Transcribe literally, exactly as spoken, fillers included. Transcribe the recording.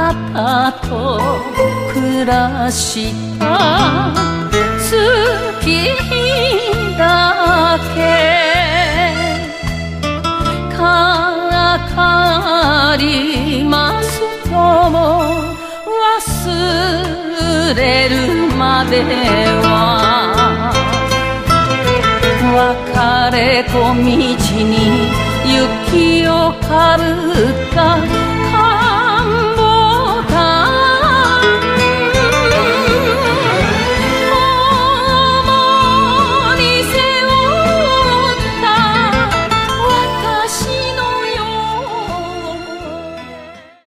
なたと暮らした月日だけかかりますとも忘れるまでは別れ小道に雪をかぶった